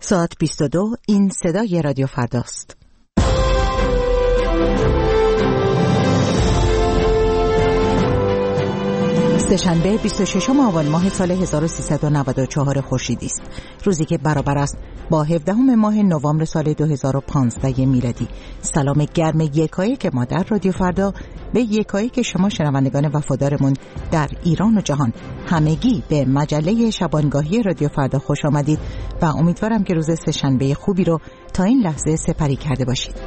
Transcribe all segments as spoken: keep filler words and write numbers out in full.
ساعت بیست و دو، این صدای رادیو فرداست. سه‌شنبه بیست و ششم آبان ماه سال هزار و سیصد و نود و چهار خورشیدی است، روزی که برابر است با هفدهم ماه نوامبر سال دو هزار و پانزده میلادی. سلام گرم یکایی که ما در رادیو فردا به یکایی که شما شنوندگان وفادارمون در ایران و جهان همگی به مجله شبانگاهی رادیو فردا خوش آمدید و امیدوارم که روز سه‌شنبه خوبی رو تا این لحظه سپری کرده باشید.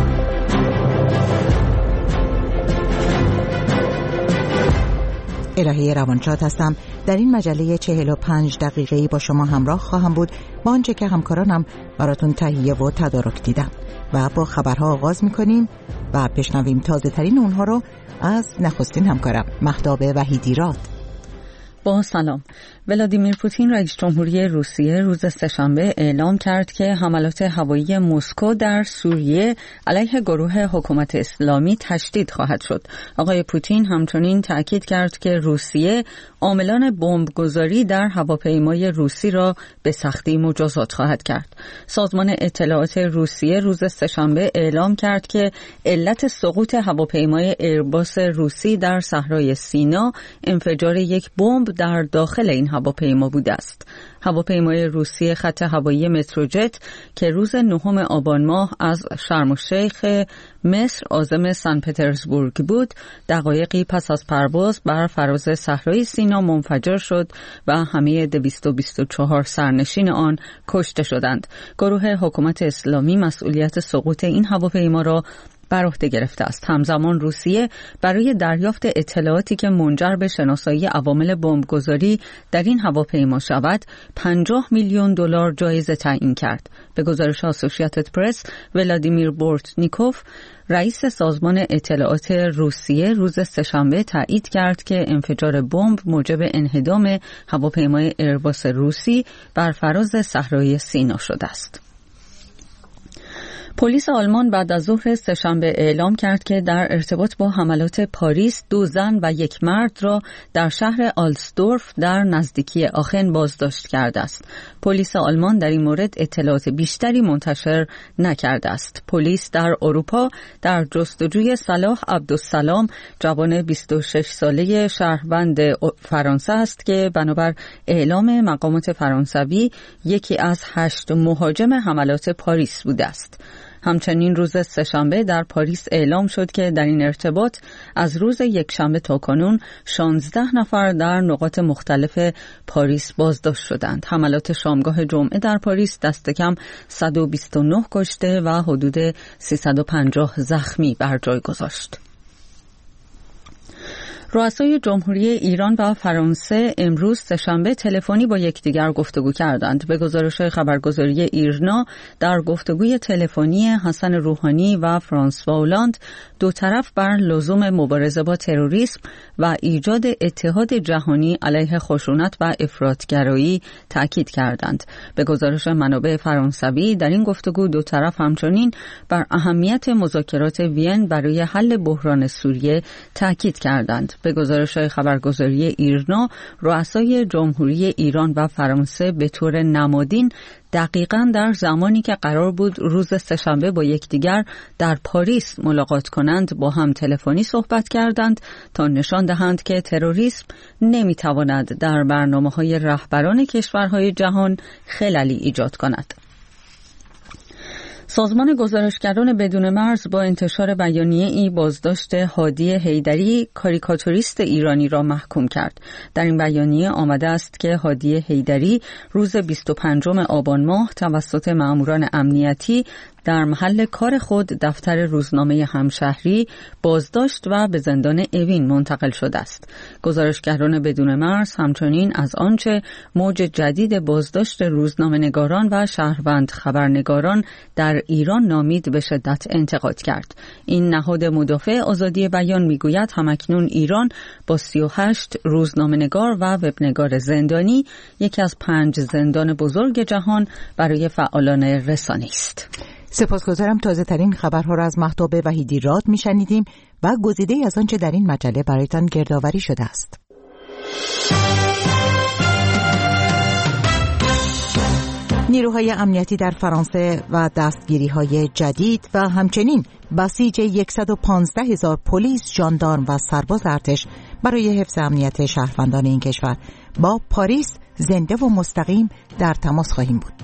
الهه روانشاد هستم. در این مجله چهل و پنج دقیقه‌ای با شما همراه خواهم بود با آنچه که همکارانم براتون تهیه و تدارک دیدم و با خبرها آغاز می‌کنیم و بشنویم تازه ترین اونها رو از نخستین همکارم مهتاب وحیدیراد. با سلام. ولادیمیر پوتین رئیس جمهوری روسیه روز سه‌شنبه اعلام کرد که حملات هوایی مسکو در سوریه علیه گروه حکومت اسلامی تشدید خواهد شد. آقای پوتین همچنین تأکید کرد که روسیه عاملان بمبگذاری در هواپیمای روسی را به سختی مجازات خواهد کرد. سازمان اطلاعات روسیه روز سه‌شنبه اعلام کرد که علت سقوط هواپیمای ایرباس روسی در صحرای سینا انفجار یک بمب در داخل این هواپیما بوده است. هواپیمای روسی خط هوایی متروجت که روز نهم آبان ماه از شرم الشیخ مصر عازم سن پترزبورگ بود، دقایقی پس از پرواز بر فراز صحرای سینا منفجر شد و همه دویست و بیست و چهار سرنشین آن کشته شدند. گروه حکومت اسلامی مسئولیت سقوط این هواپیما را بر عهده گرفته است. همزمان روسیه برای دریافت اطلاعاتی که منجر به شناسایی عوامل بمبگذاری در این هواپیما شود پنجاه میلیون دلار جایزه تعیین کرد. به گزارش اسوسییتد پرس، ولادیمیر بورتنیکوف رئیس سازمان اطلاعات روسیه روز سه‌شنبه تایید کرد که انفجار بمب موجب انهدام هواپیمای ایرباس روسی بر فراز صحرای سینا شده است. پلیس آلمان بعد از ظهر سه‌شنبه اعلام کرد که در ارتباط با حملات پاریس دو زن و یک مرد را در شهر آلسدورف در نزدیکی آخن بازداشت کرده است. پلیس آلمان در این مورد اطلاعات بیشتری منتشر نکرده است. پلیس در اروپا در جستجوی صلاح عبدالسلام، جوان بیست و شش ساله شهروند فرانسه است که بنابر اعلام مقامات فرانسوی یکی از هشت مهاجم حملات پاریس بوده است. همچنین روز سه‌شنبه در پاریس اعلام شد که در این ارتباط از روز یکشنبه تا کنون شانزده نفر در نقاط مختلف پاریس بازداشت شدند. حملات شامگاه جمعه در پاریس دست کم صد و بیست و نه کشته و حدود سیصد و پنجاه زخمی بر جای گذاشت. رؤسای جمهوری ایران و فرانسه امروز سه‌شنبه تلفنی با یکدیگر گفتگو کردند. به گزارش خبرگزاری ایرنا، در گفتگوی تلفنی حسن روحانی و فرانسوا هولاند دو طرف بر لزوم مبارزه با تروریسم و ایجاد اتحاد جهانی علیه خشونت و افراطگرایی تاکید کردند. به گزارش منابع فرانسوی در این گفتگو دو طرف همچنین بر اهمیت مذاکرات وین برای حل بحران سوریه تاکید کردند. به گزارش خبرگزاری ایرنا، رؤسای جمهوری ایران و فرانسه به طور نمادین دقیقاً در زمانی که قرار بود روز سه‌شنبه با یکدیگر در پاریس ملاقات کنند با هم تلفنی صحبت کردند تا نشان دهند که تروریسم نمیتواند در برنامه‌های رهبران کشورهای جهان خللی ایجاد کند. سازمان گزارشگران بدون مرز با انتشار بیانیه‌ای بازداشت هادی حیدری، کاریکاتوریست ایرانی را محکوم کرد. در این بیانیه آمده است که هادی حیدری روز بیست و پنجم آبان ماه توسط مأموران امنیتی در محل کار خود دفتر روزنامه همشهری بازداشت و به زندان اوین منتقل شده است. گزارشگران بدون مرز همچنین از آنچه موج جدید بازداشت روزنامه‌نگاران و شهروند خبرنگاران در ایران نامید به شدت انتقاد کرد. این نهاد مدافع آزادی بیان میگوید همکنون ایران با سی و هشت روزنامه‌نگار و وبنگار زندانی یکی از پنج زندان بزرگ جهان برای فعالان رسانه است. سپاسگزارم. تازه ترین خبرها را از مهتاب وحیدیراد میشنیدیم و گزیده‌ای از آنچه در این مجله برایتان گردآوری شده است. نیروهای امنیتی در فرانسه و دستگیری‌های جدید و همچنین بسیج صد و پانزده هزار پلیس، ژاندارم و سرباز ارتش برای حفظ امنیت شهروندان این کشور. با پاریس زنده و مستقیم در تماس خواهیم بود.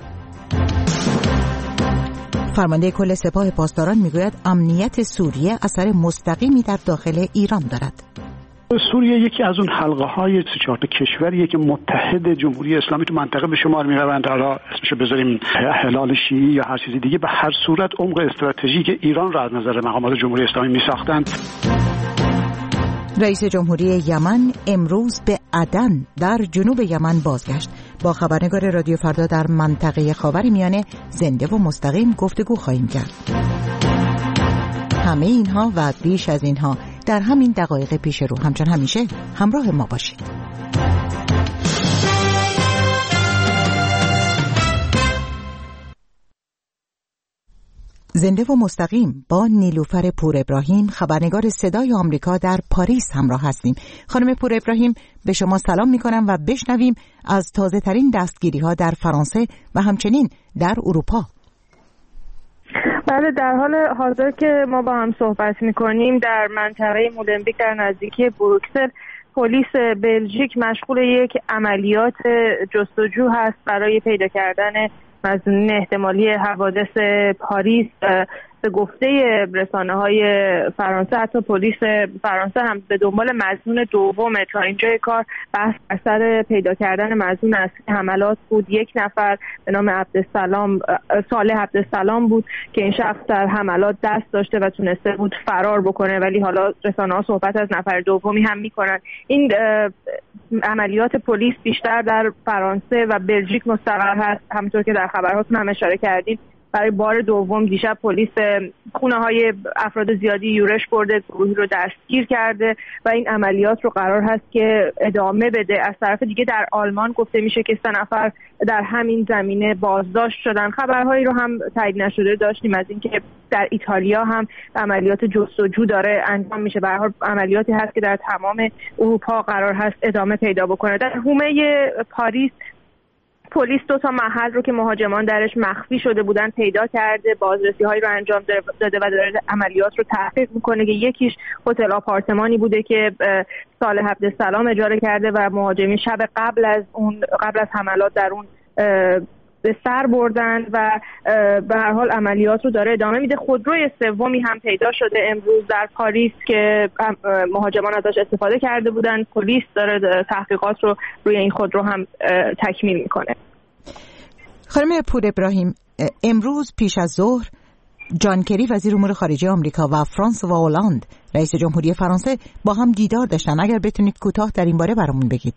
فرمانده کل سپاه پاسداران میگوید امنیت سوریه اثر مستقیمی در داخل ایران دارد. سوریه یکی از اون حلقه های سه چهار تا کشوریه که متحد جمهوری اسلامی تو منطقه به شمار میروند. حالا اسمشو بذاریم هلال شیعی یا هر چیزی دیگه، به هر صورت عمق استراتژیک ایران را از نظر مقامات جمهوری اسلامی میساختند. رئیس جمهوری یمن امروز به عدن در جنوب یمن بازگشت. با خبرنگار رادیو فردا در منطقه خاورمیانه زنده و مستقیم گفتگو خواهیم کرد. همه اینها و بیش از اینها در همین دقایق پیش رو. همچون همیشه همراه ما باشید. زنده و مستقیم با نیلوفر پور ابراهیم، خبرنگار صدای آمریکا در پاریس همراه هستیم. خانم پور ابراهیم، به شما سلام می کنم و بشنویم از تازه ترین دستگیری ها در فرانسه و همچنین در اروپا. بله، در حال حاضر که ما با هم صحبت می‌کنیم در منطقه مولنبیک در نزدیکی بروکسل، پلیس بلژیک مشغول یک عملیات جستجو هست برای پیدا کردن مظنون احتمالی حوادث پاریس. به گفته رسانه‌های فرانسه، حتی پلیس فرانسه هم به دنبال مظنون دومه. تا اینجای کار بحث بر سر پیدا کردن مظنون اصلی حملات بود. یک نفر به نام عبدالسلام صالح عبدالسلام بود که این شخص در حملات دست داشته و تونسته بود فرار بکنه، ولی حالا رسانه‌ها صحبت از نفر دومی هم میکنن. این عملیات پلیس بیشتر در فرانسه و بلژیک مستقر هست. همونطور که در خبرهاتون هم اشاره کردیم، برای بار دوم دیشب پلیس خونه های افراد زیادی یورش برده، گروهی رو دستگیر کرده و این عملیات رو قرار هست که ادامه بده. از طرف دیگه در آلمان گفته میشه که سه نفر در همین زمینه بازداشت شدن. خبرهایی رو هم تایید نشده داشتیم از اینکه در ایتالیا هم عملیات جستجو داره انجام میشه. به هر حال عملیاتی هست که در تمام اروپا قرار هست ادامه پیدا بکنه. در حومه پاریس پلیس دو تا محل رو که مهاجمان درش مخفی شده بودن پیدا کرده، بازرسی‌هایی رو انجام داده و داره عملیات رو تحقیق میکنه که یکیش هتل آپارتمانی بوده که صالح عبدالسلام اجاره کرده و مهاجمین شب قبل از اون قبل از حملات در اون به سر بردن و به هر حال عملیات رو داره ادامه میده. خودروی سومی هم پیدا شده امروز در پاریس که مهاجمان ازش استفاده کرده بودن. پلیس داره تحقیقات رو روی این خودرو هم تکمیل میکنه. خانم پور ابراهیم، امروز پیش از ظهر جان کری وزیر امور خارجه آمریکا و فرانس و هلند رئیس جمهوری فرانسه با هم دیدار داشتن. اگر بتونید کوتاه در این باره برامون بگید.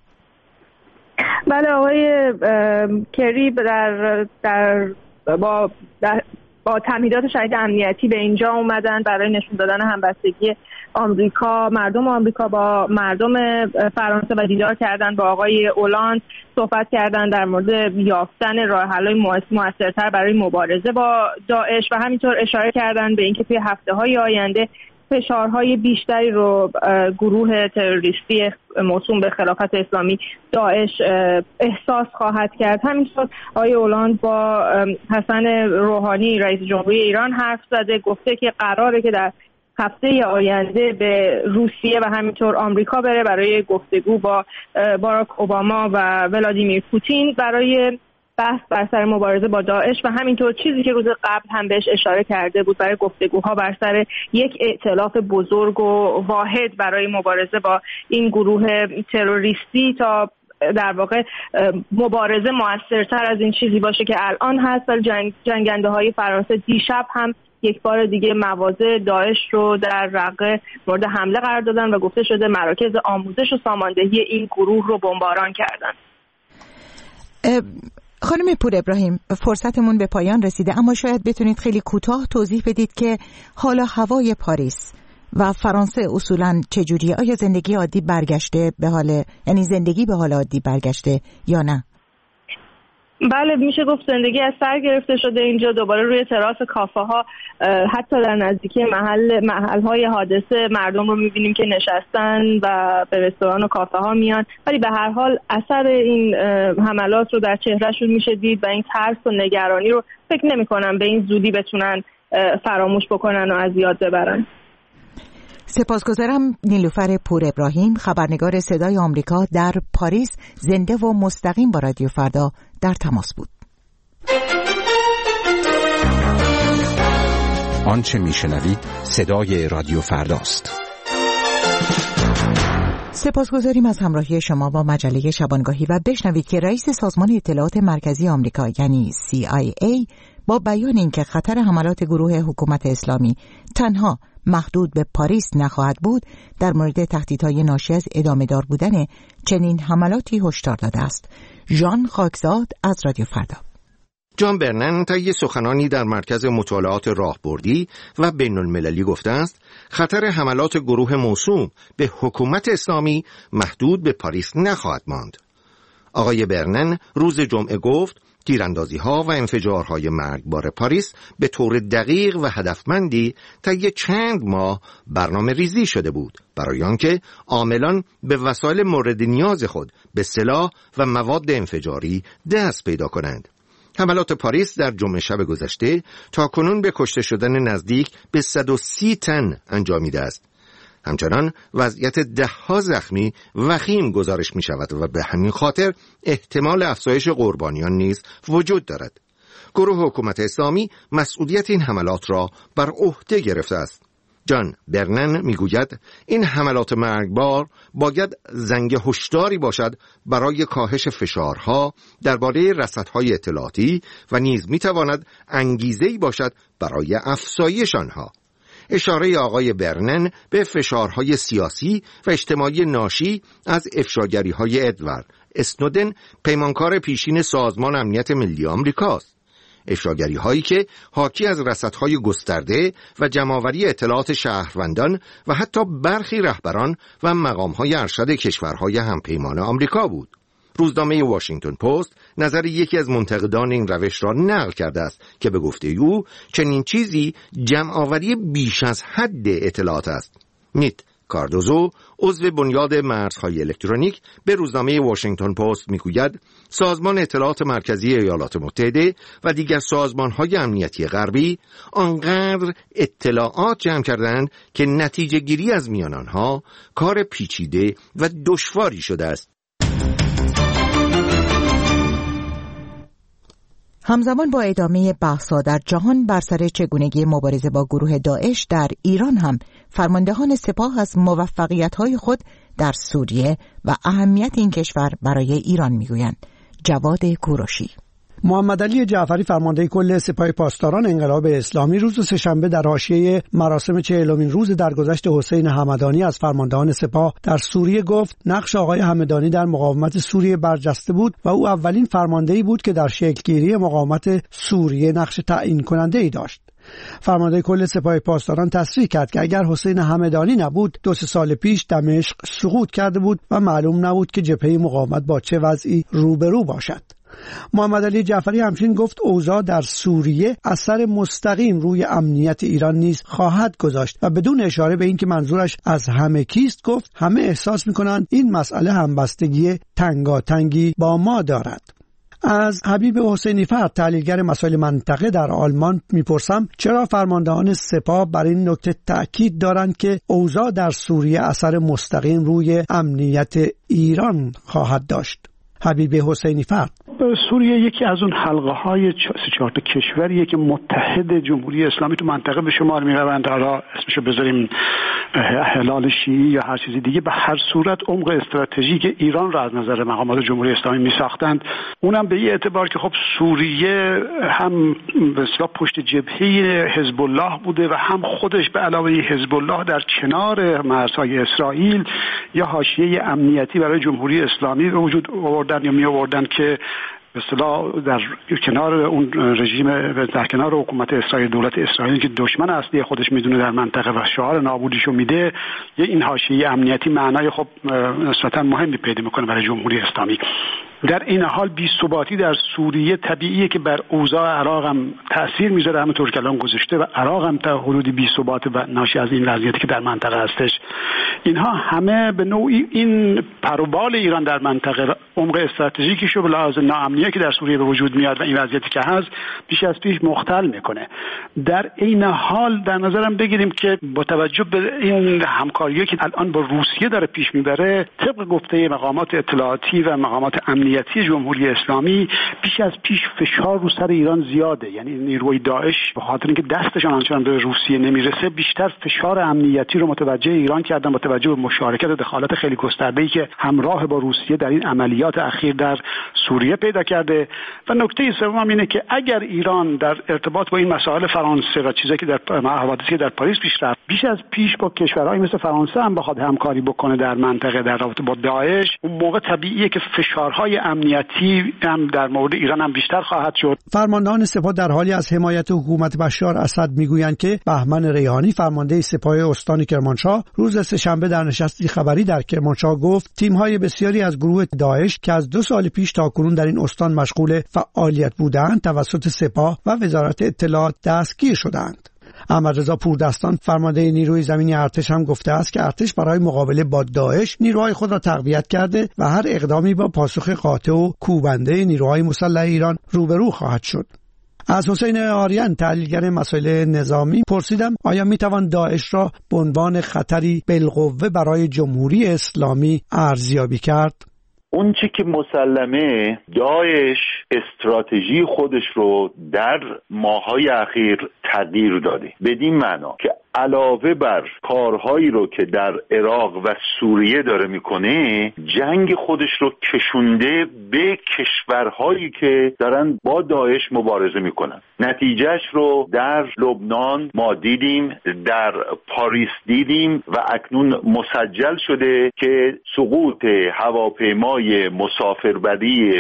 بله، آقای کری در در با در با تمهیدات شدید امنیتی به اینجا اومدن برای نشون دادن همبستگی آمریکا، مردم آمریکا با مردم فرانسه و دیدار کردن با آقای هلند، صحبت کردن در مورد یافتن راه حل‌های موثرتر برای مبارزه با داعش و همینطور اشاره کردن به اینکه توی هفته‌های آینده فشارهای بیشتری رو گروه تروریستی موسوم به خلافت اسلامی داعش احساس خواهد کرد. همینطور آقای هلند با حسن روحانی رئیس جمهوری ایران حرف زده، گفته که قراره که در هفته آینده به روسیه و همینطور آمریکا بره برای گفتگو با باراک اوباما و ولادیمیر پوتین برای بحث بر سر مبارزه با داعش و همینطور چیزی که روز قبل هم بهش اشاره کرده بود برای گفتگوها بر سر یک ائتلاف بزرگ و واحد برای مبارزه با این گروه تروریستی تا در واقع مبارزه موثرتر از این چیزی باشه که الان هست. ولی جنگ جنگنده های فرانسه دیشب هم یک بار دیگه مواضع داعش رو در رقه مورد حمله قرار دادن و گفته شده مراکز آموزش و ساماندهی این گروه رو بمباران کردن. خانم پور ابراهیم، فرصتمون به پایان رسیده، اما شاید بتونید خیلی کوتاه توضیح بدید که حالا هوای پاریس و فرانسه اصولاً چجوریه؟ آیا زندگی عادی برگشته به حال، یعنی زندگی به حال عادی برگشته یا نه؟ بله میشه گفت زندگی از سر گرفته شده اینجا. دوباره روی تراس کافه ها، حتی در نزدیکی محل محل های حادثه مردم رو میبینیم که نشستن و به رستوران و کافه ها میان، ولی به هر حال اثر این حملات رو در چهرهشون میشه دید و این ترس و نگرانی رو فکر نمی کنم به این زودی بتونن فراموش بکنن و از یاد ببرن. سپاسگزارم. نیلوفر پور ابراهیم، خبرنگار صدای آمریکا در پاریس، زنده و مستقیم با رادیو فردا در تماس بود. آنچه میشنوید صدای رادیو فرداست. سپاسگزاریم از همراهی شما با مجله شبانگاهی و بشنوید که رئیس سازمان اطلاعات مرکزی آمریکا یعنی سی آی ای با بیان اینکه خطر حملات گروه حکومت اسلامی تنها محدود به پاریس نخواهد بود، در مورد تهدیدهای ناشی از ادامه دار بودن چنین حملاتی هشدار داده است. ژان خاکزاد از رادیو فردا. جان برنن طی سخنانی در مرکز مطالعات راهبردی و بین المللی گفته است خطر حملات گروه موسوم به حکومت اسلامی محدود به پاریس نخواهد ماند. آقای برنن روز جمعه گفت تیراندازی‌ها و انفجارهای مرگبار پاریس به طور دقیق و هدفمندی طی چند ماه برنامه ریزی شده بود برای آنکه عاملان به وسایل مورد نیاز خود به سلاح و مواد انفجاری دست پیدا کنند. حملات پاریس در جمعه شب گذشته تاکنون به کشته شدن نزدیک به صد و سی تن انجامیده است. همچنان وضعیت ده‌ها زخمی وخیم گزارش می شود و به همین خاطر احتمال افزایش قربانیان نیز وجود دارد. گروه حکومت اسلامی مسئولیت این حملات را بر عهده گرفته است. جان برنن می گوید این حملات مرگبار باید زنگ هشداری باشد برای کاهش فشارها درباره رصدهای اطلاعاتی و نیز می تواند انگیزه‌ای باشد برای افزایش آنها. اشاره آقای برنن به فشارهای سیاسی و اجتماعی ناشی از افشاگری‌های ادوارد اسنودن، پیمانکار پیشین سازمان امنیت ملی آمریکاست. افشاگری‌هایی که حاکی از رصدهای گسترده و جمع‌آوری اطلاعات شهروندان و حتی برخی رهبران و مقام‌های ارشد کشورهای همپیمان آمریکا بود. روزنامه واشنگتن پست نظر یکی از منتقدان این روش را نقل کرده است که به گفته او چنین چیزی جمع‌آوری بیش از حد اطلاعات است. نیت کاردوزو، عضو بنیاد مرزهای الکترونیک، به روزنامه واشنگتن پست میگوید سازمان اطلاعات مرکزی ایالات متحده و دیگر سازمان‌های امنیتی غربی آنقدر اطلاعات جمع کردند که نتیجه گیری از میان آنها کار پیچیده و دشواری شده است. همزمان با ادامه بحث‌ها در جهان بر سر چگونگی مبارزه با گروه داعش در ایران هم فرماندهان سپاه از موفقیت‌های خود در سوریه و اهمیت این کشور برای ایران میگویند. جواد کوروشی. محمد علی جعفری فرمانده کل سپاه پاسداران انقلاب اسلامی روز سه‌شنبه در حاشیه مراسم چهلمین روز درگذشت حسین همدانی از فرماندهان سپاه در سوریه گفت نقش آقای همدانی در مقاومت سوریه برجسته بود و او اولین فرماندهی بود که در شکلگیری مقاومت سوریه نقش تعیین کننده ای داشت. فرمانده کل سپاه پاسداران تصریح کرد که اگر حسین همدانی نبود دو سه سال پیش دمشق سقوط کرده بود و معلوم نبود که جبهه مقاومت با چه وضعی روبرو باشد. محمد علی جعفری همچنین گفت اوضاع در سوریه اثر مستقیم روی امنیت ایران نیز خواهد گذاشت و بدون اشاره به اینکه منظورش از همه کیست گفت همه احساس می‌کنند این مسئله همبستگی تنگاتنگی با ما دارد. از حبیب حسینی فرد تحلیلگر مسائل منطقه در آلمان میپرسم چرا فرماندهان سپاه بر این نکته تأکید دارند که اوضاع در سوریه اثر مستقیم روی امنیت ایران خواهد داشت. حبیب حسینی فرد. سوریه یکی از اون حلقه های سه چهار تا کشوریه که متحد جمهوری اسلامی تو منطقه به شمار میروند. حالا اسمشو بذاریم هلال شیعی یا هر چیزی دیگه، به هر صورت عمق استراتژیک ایران را از نظر مقامات جمهوری اسلامی میساختند. اونم به این اعتبار که خب سوریه هم به اصطلاح پشت جبهه حزب الله بوده و هم خودش به علاوه حزب الله در کنار مرزهای اسرائیل یا حاشیه امنیتی برای جمهوری اسلامی به وجود آوردن یا می آوردن که به اصطلاح در کنار اون رژیم، در کنار حکومت اسرائیل، دولت اسرائیل که دشمن اصلی خودش میدونه در منطقه و شعار نابودیشو میده، یه این حاشیه امنیتی معنای خب نسبتا مهمی پیدا میکنه برای جمهوری اسلامی. در این حال بی‌ثباتی در سوریه طبیعیه که بر اوضاع عراق هم تأثیر میذاره، همونطور که الان گذاشته، و عراق هم تا حدودی بی‌ثبات و ناشی از این وضعیتی که در منطقه هستش. اینها همه به نوعی این پروبال ایران در منطقه، عمق استراتژیکیش رو به لحاظ ناامنیه که در سوریه به وجود میاد و این وضعیتی که هست بیش از پیش مختل میکنه. در این حال در نظرم بگیریم که با توجه به این همکاریی که الان با روسیه داره پیش میبره، طبق گفته مقامات اطلاعاتی و مقامات امنیتی جمهوری اسلامی، بیش از پیش فشار رو سر ایران زیاده. یعنی نیروی داعش به خاطر اینکه دستشان آنچنان به روسیه نمیرسه، بیشتر فشار امنیتی رو متوجه ایران کردن با توجه به مشارکت و دخالت خیلی گسترده‌ای که همراه با روسیه در این عملیات اخیر در سوریه پیدا کرده. و نکته سوم اینه که اگر ایران در ارتباط با این مسائل فرانسه و چیزی که در حوادثی در پاریس پیش رفت، بیش از پیش با کشورهای مثل فرانسه هم بخواد همکاری بکنه در منطقه در رابطه با داعش، اون موقع طبیعیه که فشارهای امنیتی هم در مورد ایران هم بیشتر خواهد شد. فرماندهان سپاه در حالی از حمایت حکومت بشار اسد میگویند که بهمن ریحانی فرمانده سپاه استان کرمانشاه روز سه‌شنبه در نشستی خبری در کرمانشاه گفت تیم‌های بسیاری از گروه داعش که از دو سال پیش تاکنون در این استان مشغول فعالیت بودند توسط سپاه و وزارت اطلاعات دستگیر شدند. احمدرضا پوردستان فرمانده نیروی زمینی ارتش هم گفته است که ارتش برای مقابله با داعش نیروهای خود را تقویت کرده و هر اقدامی با پاسخ قاطع و کوبنده نیروهای مسلح ایران روبرو خواهد شد. از حسین آریان تحلیلگر مسائل نظامی پرسیدم آیا میتوان داعش را به عنوان خطری بالقوه برای جمهوری اسلامی ارزیابی کرد؟ اون چی که مسلمه، داعش استراتژی خودش رو در ماه‌های اخیر تغییر داده، بدین معنا که علاوه بر کارهایی رو که در عراق و سوریه داره میکنه، جنگ خودش رو کشونده به کشورهایی که دارن با داعش مبارزه میکنن. نتیجهش رو در لبنان ما دیدیم، در پاریس دیدیم و اکنون مسجل شده که سقوط هواپیمای مسافربری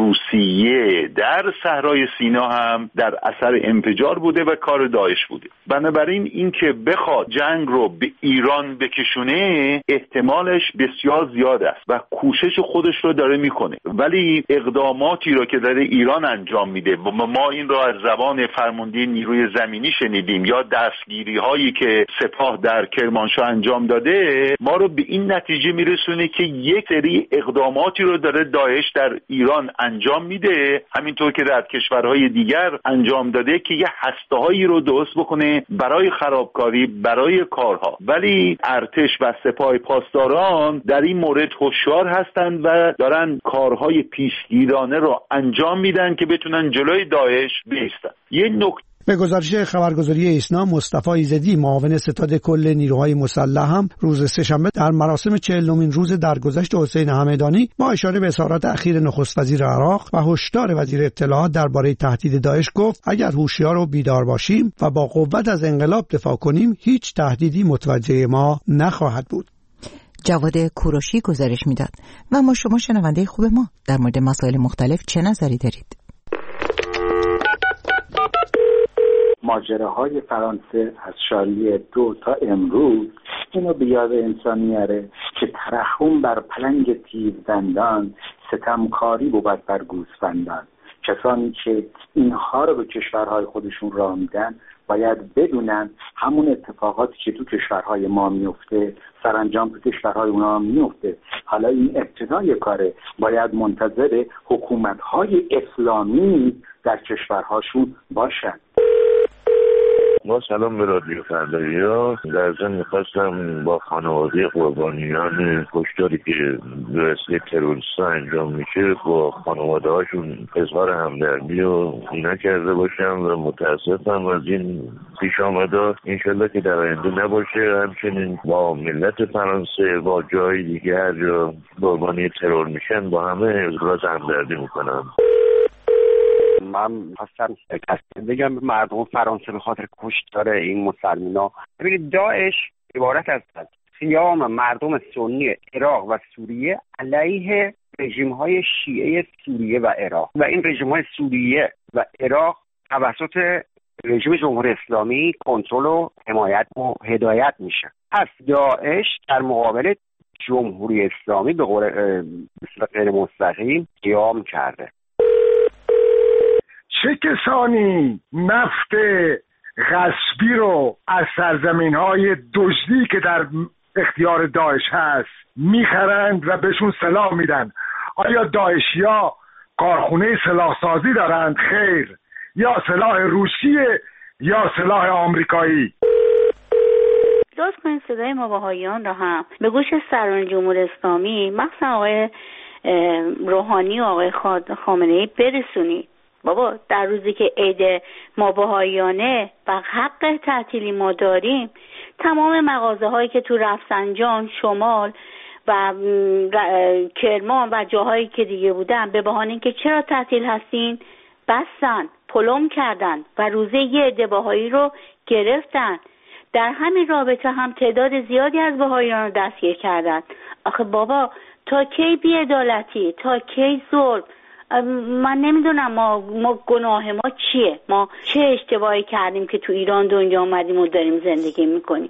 روسیه در صحرای سینا هم در اثر انفجار بوده و کار داعش بوده. بنابراین این که بخواد جنگ رو به ایران بکشونه احتمالش بسیار زیاد است و کوشش خودش رو داره میکنه، ولی اقداماتی رو که داره ایران انجام میده و ما این رو از زبان فرمانده نیروی زمینی شنیدیم یا دستگیری هایی که سپاه در کرمانشاه انجام داده، ما رو به این نتیجه میرسونه که یک سری اقداماتی رو داره داعش در ایران انجام میده، همینطور که در کشورهای دیگر انجام داده که یه هسته‌هایی رو درست بکنه برای خرابکاری، برای کارها. ولی ارتش و سپاه پاسداران در این مورد هوشیار هستند و دارن کارهای پیشگیرانه رو انجام میدن که بتونن جلوی داعش بایستن. یه نکته به گزارش خبرگزاری ایسنا، مصطفی ایزدی معاون ستاد کل نیروهای مسلح هم روز سه‌شنبه در مراسم چهلمین روز درگذشت حسین همدانی با اشاره به اظهارات اخیر نخست وزیر عراق و هشدار وزیر اطلاعات درباره تهدید داعش گفت اگر هوشیار و بیدار باشیم و با قوت از انقلاب دفاع کنیم هیچ تهدیدی متوجه ما نخواهد بود. جواد کوروشی گزارش میداد. و ما شما شنونده خوب ما در مورد مسائل مختلف چه نظری دارید؟ ماجراهای فرانسه از شارلی دو تا امروز اینو به یاد انسان میاره که ترحم بر پلنگ تیزدندان ستمکاری بود بر گوسفندان. کسانی که اینها رو به کشورهای خودشون راه میدن باید بدونن همون اتفاقاتی که تو کشورهای ما میفته سرانجام تو کشورهای اونا میفته. حالا این ابتدای کاره، باید منتظر حکومت‌های اسلامی در کشورهاشون باشن. با سلام به رادیو فردایا. در ضمن میخواستم با خانواده قربانیان کشتاری که به وسیله تروریست‌ها انجام میشه با خانواده هاشون اظهار همدردی و اینا کرده باشم و متاسفم از این پیش آمده. انشالله که در آینده نباشه. همچنین با ملت فرانسه، با جای دیگه هر جا قربانی ترور میشن با همه ابراز همدردی میکنم. من خواستم بگم مردم فرانسه به خاطر کشتار این مسلمان‌ها، ببینید داعش عبارت از قیام مردم سنی عراق و سوریه علیه رژیم‌های شیعه سوریه و عراق و این رژیم‌های سوریه و عراق توسط رژیم جمهوری اسلامی کنترل و حمایت و هدایت میشه. پس داعش در مقابل جمهوری اسلامی به قول غیر مستقیم قیام کرده. چه کسانی نفت غصبی رو از سرزمین‌های دزدی که در اختیار داعش هست میخرند و بهشون سلاح میدن؟ آیا داعشیا کارخونه سلاحسازی دارند؟ خیر. یا سلاح روسیه یا سلاح آمریکایی. لطف کنید صدای ما بهائیان را هم به گوش سران جمهوری اسلامی مخصوصا آقای روحانی و آقای خامنه‌ای برسونید. بابا در روزی که عید ما بهائیانه و حق تعطیلی ما داریم، تمام مغازه هایی که تو رفسنجان، شمال و کرمان و جاهایی که دیگه بودن به بهانه اینکه چرا تعطیل هستین بستن، پلم کردن و روزه یه عده بهایی رو گرفتن. در همین رابطه هم تعداد زیادی از بهائیان رو دستگیر کردن. آخه بابا تا کی بی‌عدالتی، تا کی ظلم؟ من نمیدونم ما, ما گناه ما چیه؟ ما چه اشتباهی کردیم که تو ایران دنیا آمدیم و داریم زندگی میکنیم؟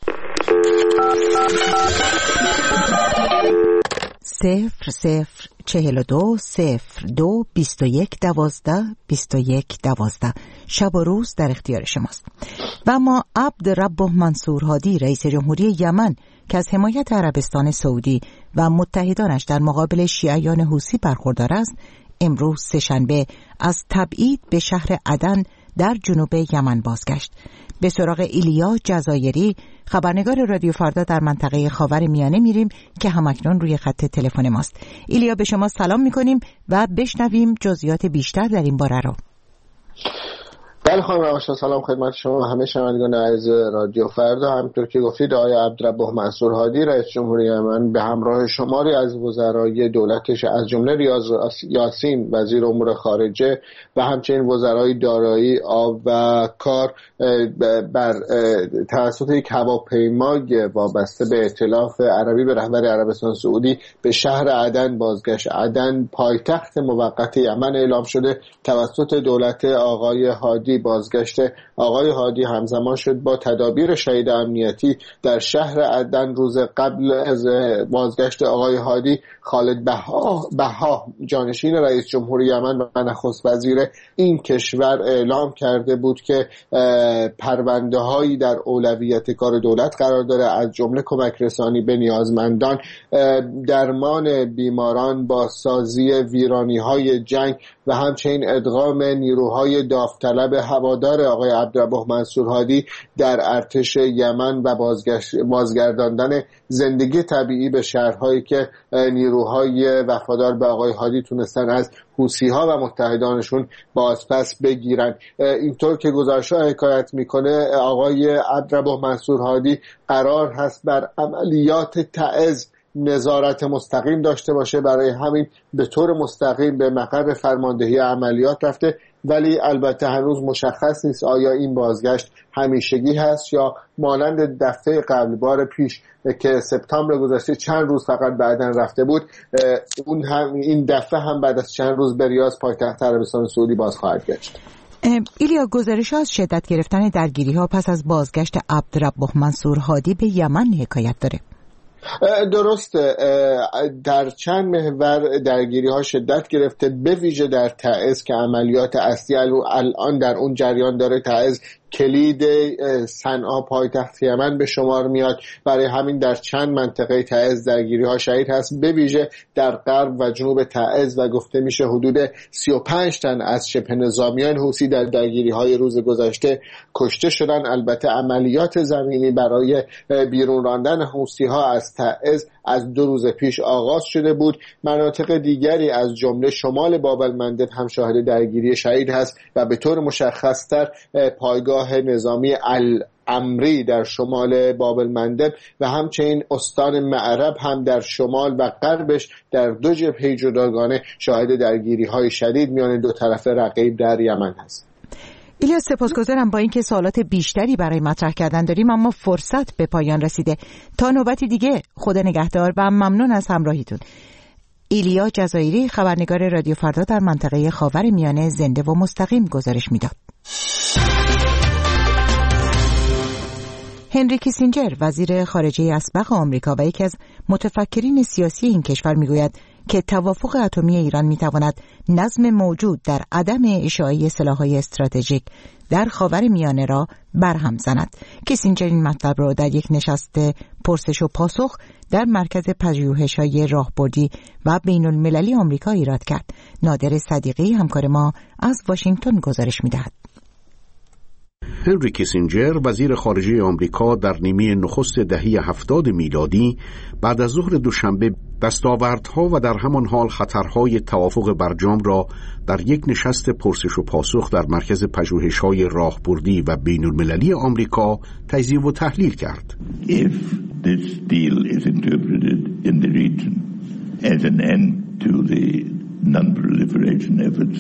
صفر صفر چهل و دو صفر دو بیست و یک دوازده بیست و یک دوازده شب و روز در اختیار شماست. و ما عبد ربه منصور هادی رئیس جمهوری یمن که از حمایت عربستان سعودی و متحدانش در مقابل شیعیان حوثی برخوردار است، امروز سه‌شنبه از تبعید به شهر عدن در جنوب یمن بازگشت. به سراغ ایلیا جزایری خبرنگار رادیو فردا در منطقه خاورمیانه میریم که همکنون روی خط تلفن ماست. ایلیا، به شما سلام میکنیم و بشنویم جزئیات بیشتر در این باره رو. بله خانم روشا، سلام خدمت شما و همه شنوندگان عزیز رادیو فردا. همونطور که گفتید آقای عبدالربه منصور هادی رئیس جمهوری یمن به همراه شماری از وزرای دولتش از جمله ریاض یاسین وزیر امور خارجه و همچنین وزرای دارایی، آب و کار بر توسط یک هواپیمای وابسته به ائتلاف عربی به رهبری عربستان سعودی به شهر عدن بازگشت. عدن پایتخت موقت یمن اعلام شده توسط دولت آقای هادی. بازگشت آقای هادی همزمان شد با تدابیر شدید امنیتی در شهر عدن. روز قبل از بازگشت آقای هادی، خالد بها, بها جانشین رئیس جمهوری یمن و نخست وزیر این کشور اعلام کرده بود که پرونده هایی در اولویت کار دولت قرار داره، از جمله کمک رسانی به نیازمندان، درمان بیماران، بازسازی ویرانی های جنگ و همچنین ادغام نیروهای داوطلب هوادار آقای عبدالربه منصور هادی در ارتش یمن و بازگرداندن زندگی طبیعی به شهرهایی که نیروهای وفادار به آقای هادی تونستن از حوثی‌ها و متحدانشون بازپس بگیرن. اینطور که گزارش‌ها حکایت میکنه آقای عبدالربه منصور هادی قرار هست بر عملیات تعز نظارت مستقیم داشته باشه، برای همین به طور مستقیم به مقر فرماندهی عملیات رفته، ولی البته هنوز مشخص نیست آیا این بازگشت همیشگی هست یا مانند دفعه قبل بار پیش که سپتامبر گذشته چند روز فقط بعدن رفته بود، اون هم این دفعه هم بعد از چند روز به ریاض پایتخت عربستان سعودی باز خواهد گشت. ایلیا، گزارش از شدت گرفتن درگیری ها پس از بازگشت عبدالربه منصور هادی به یمن حکایت داره. درسته، در چند محور درگیری ها شدت گرفته، به ویژه در تعز که عملیات اصلی الان در اون جریان داره. تعز کلید صنعا پایتخت یمن به شمار میاد، برای همین در چند منطقه تعز درگیری ها شهید هست، به ویژه در غرب و جنوب تعز و گفته میشه حدود سی و پنج تن از شبه نظامیان حوثی در درگیری های روز گذشته کشته شدن. البته عملیات زمینی برای بیرون راندن حوثی ها از تعز از دو روز پیش آغاز شده بود. مناطق دیگری از جمله شمال باب المندب هم شاهد درگیری شدید هست و به طور مشخصتر پایگاه نظامی الامری در شمال باب المندب و همچنین استان معرب هم در شمال و غربش در دو جبهه جداگانه شاهد درگیری های شدید میان دو طرف رقیب در یمن هست. ایلیا، سپاسگزارم. با اینکه سوالات بیشتری برای مطرح کردن داریم اما فرصت به پایان رسیده. تا نوبتی دیگه، خدا نگهدار و ممنون از همراهیتون. ایلیا جزایری خبرنگار رادیو فردا در منطقه خاورمیانه زنده و مستقیم گزارش میداد. هنری کیسینجر وزیر خارجه اسبق آمریکا و یکی از متفکرین سیاسی این کشور میگوید که توافق اتمی ایران میتواند نظم موجود در عدم اشاعه سلاح‌های استراتژیک در خاورمیانه را برهم زند. کیسینجر این مطلب را در یک نشست پرسش و پاسخ در مرکز پژوهش‌های راهبردی و بین‌المللی آمریکا ایراد کرد. نادر صدیقی همکار ما از واشنگتن گزارش می‌دهد. هنری کیسینجر وزیر خارجه آمریکا در نیمه نخست دهه هفتاد میلادی بعد از ظهر دوشنبه دستاوردها و در همان حال خطرهای توافق برجام را در یک نشست پرسش و پاسخ در مرکز پژوهش‌های راهبردی و بین‌المللی آمریکا تجزیه و تحلیل کرد. If this deal is interpreted in the region as an end to the non-proliferation efforts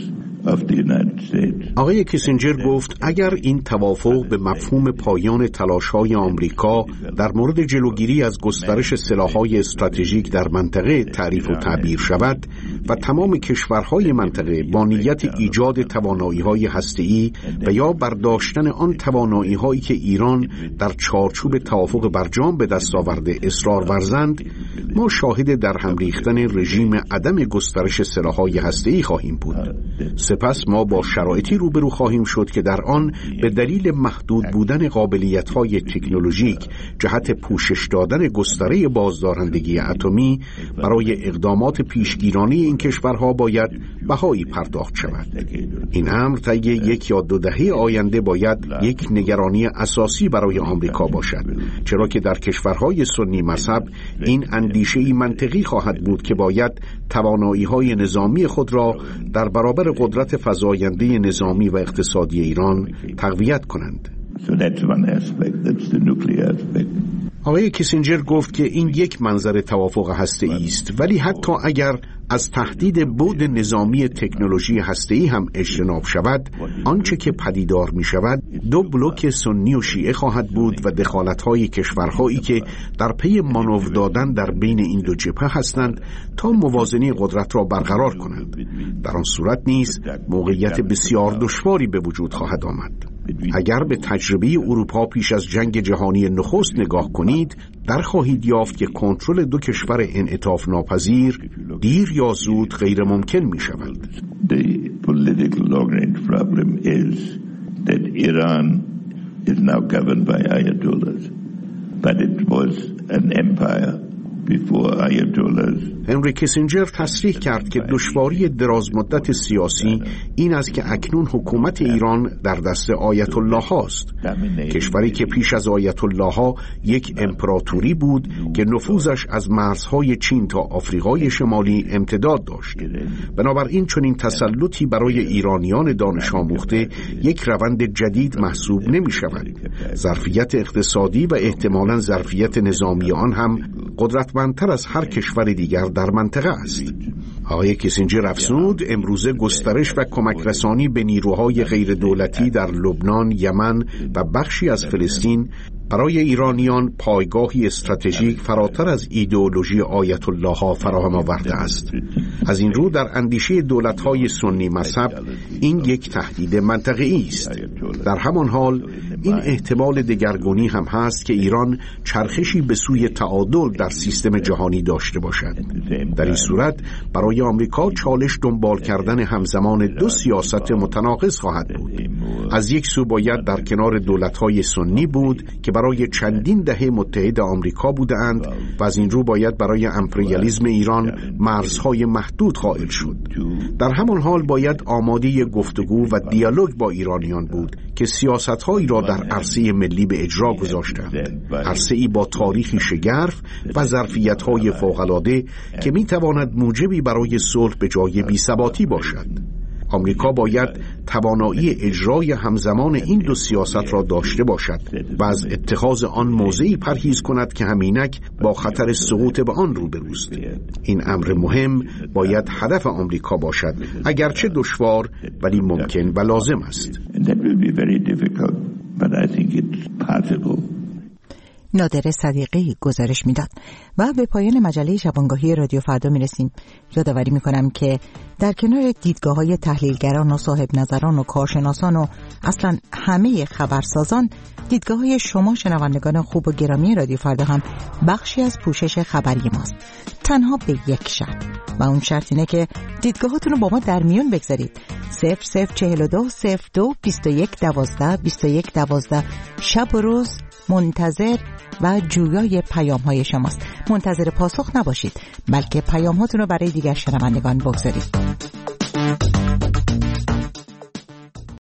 آقای کیسینجر گفت اگر این توافق به مفهوم پایان تلاش‌های آمریکا در مورد جلوگیری از گسترش سلاح‌های استراتژیک در منطقه تعریف و تعبیر شود و تمام کشورهای منطقه با نیت ایجاد توانایی‌های هسته‌ای و یا برداشتن آن توانایی‌هایی که ایران در چارچوب توافق برجام به دست آورده اصرار ورزند، ما شاهد در هم ریختن رژیم عدم گسترش سلاح‌های هسته‌ای خواهیم بود. سپس ما با شرایطی روبرو خواهیم شد که در آن به دلیل محدود بودن قابلیت‌های تکنولوژیک جهت پوشش دادن گستره بازدارندگی اتمی برای اقدامات پیشگیرانه این کشورها باید بهایی پرداخت شود. این امر طی یک یا دو دهه آینده باید یک نگرانی اساسی برای آمریکا باشد، چرا که در کشورهای سنی مذهب این اندیشه‌ای منطقی خواهد بود که باید توانایی‌های نظامی خود را در برابر قدرت فزاینده نظامی و اقتصادی ایران تقویت کنند. So that's one aspect, that's the nuclear aspect. آقای کیسینجر گفت که این یک منظر توافق هسته‌ای است، ولی حتی اگر از تهدید بعد نظامی تکنولوژی هسته‌ای هم اجتناب شود، آنچه که پدیدار می شود دو بلوک سنی و شیعه خواهد بود و دخالت‌های کشورهایی که در پی مانور دادن در بین این دو جبهه هستند تا موازنه قدرت را برقرار کنند. در آن صورت نیز موقعیت بسیار دشواری به وجود خواهد آمد. اگر به تجربه اروپا پیش از جنگ جهانی نخست نگاه کنید، در خواهید یافت که کنترل دو کشور انعطاف ناپذیر دیر یا زود غیر ممکن می شود. The political long-range problem is that Iran is now governed by ayatollahs, but it was an empire before ayatollahs. هنری کیسینجر تصریح کرد که دشواری درازمدت سیاسی این است که اکنون حکومت ایران در دست آیت الله هاست، کشوری که پیش از آیت الله ها یک امپراتوری بود که نفوذش از مرزهای چین تا آفریقای شمالی امتداد داشت. بنابراین چنین تسلطی برای ایرانیان دانش آموخته یک روند جدید محسوب نمی شود. ظرفیت اقتصادی و احتمالاً ظرفیت نظامی آن هم قدرتمندتر از هر کشور دیگر در منطقه است. آقای کیسینجر افزود امروزه گسترش و کمک رسانی به نیروهای غیر دولتی در لبنان، یمن و بخشی از فلسطین برای ایرانیان پایگاهی استراتژیک فراتر از ایدئولوژی آیت الله ها فراهم آورده است. از این رو در اندیشه دولت‌های سنی مذهب این یک تهدید منطقه‌ای است. در همان حال این احتمال دگرگونی هم هست که ایران چرخشی به سوی تعادل در سیستم جهانی داشته باشد. در این صورت برای آمریکا چالش دنبال کردن همزمان دو سیاست متناقض خواهد بود. از یک سو باید در کنار دولت‌های سنی بود که برای چندین دهه متحد آمریکا بودند و از این رو باید برای امپریالیسم ایران مرزهای محدود قائل شد. در همان حال باید آماده گفتگو و دیالوگ با ایرانیان بود که سیاست‌هایی را در عرصه ملی به اجرا گذاشتند، عرصه‌ای با تاریخی شگرف و ظرفیت‌های فوق‌العاده که می‌تواند موجبی برای صلح به جای بی‌ثباتی باشد. آمریکا باید توانایی اجرای همزمان این دو سیاست را داشته باشد و از اتخاذ آن موضعی پرهیز کند که همینک با خطر سقوط به آن روبروست. این امر مهم باید هدف آمریکا باشد، اگرچه دشوار ولی ممکن و لازم است. نادر صدیقی گزارش میداد. و به پایان مجله شبانگاهی رادیو فردا میرسیم. یادآوری میکنم که در کنار دیدگاه‌های تحلیلگران و صاحب نظران و کارشناسان و اصلا همه خبرسازان، دیدگاه‌های شما شنوندگان خوب و گرامی رادیو فردا هم بخشی از پوشش خبری ماست، تنها به یک شرط، و اون شرط اینه که دیدگاهاتون رو با ما در میون بگذارید. صفر صفر چهل و دو صفر دو بیست و یک دوازده بیست و یک دوازده. شب و روز منتظر و جویای پیام های شماست. منتظر پاسخ نباشید، بلکه پیام هاتون رو برای دیگر شنوندگان بگذارید.